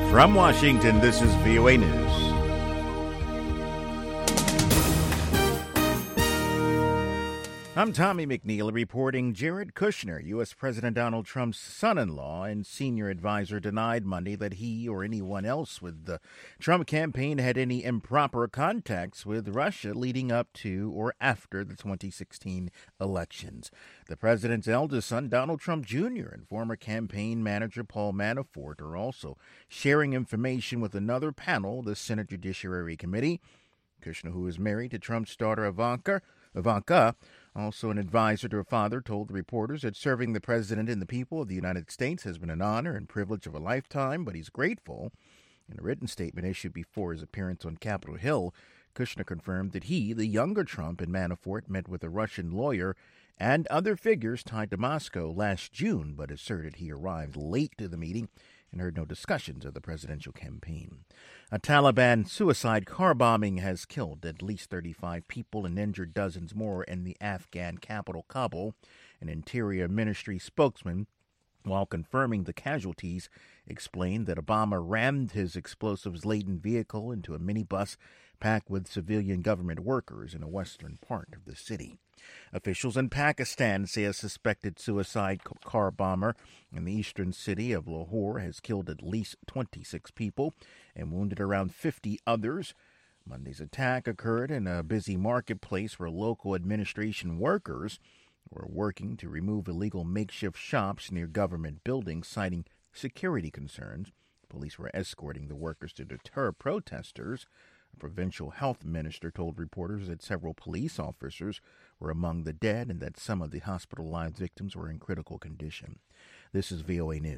From Washington, this is VOA News. I'm Tommy McNeil reporting. Jared Kushner, U.S. President Donald Trump's son-in-law and senior advisor, denied Monday that he or anyone else with the Trump campaign had any improper contacts with Russia leading up to or after the 2016 elections. The president's eldest son, Donald Trump Jr., and former campaign manager Paul Manafort are also sharing information with another panel, the Senate Judiciary Committee. Kushner, who is married to Trump's daughter Ivanka, also an advisor to her father, told the reporters that serving the president and the people of the United States has been an honor and privilege of a lifetime, but he's grateful. In a written statement issued before his appearance on Capitol Hill, Kushner confirmed that he, the younger Trump, and Manafort met with a Russian lawyer and other figures tied to Moscow last June, but asserted he arrived late to the meeting and heard no discussions of the presidential campaign. A Taliban suicide car bombing has killed at least 35 people and injured dozens more in the Afghan capital, Kabul. An Interior Ministry spokesman, while confirming the casualties, explained that a bomber rammed his explosives-laden vehicle into a minibus packed with civilian government workers in a western part of the city. Officials in Pakistan say a suspected suicide car bomber in the eastern city of Lahore has killed at least 26 people and wounded around 50 others. Monday's attack occurred in a busy marketplace where local administration workers were working to remove illegal makeshift shops near government buildings, citing security concerns. Police were escorting the workers to deter protesters. A provincial health minister told reporters that several police officers were among the dead and that some of the hospitalized victims were in critical condition. This is VOA News.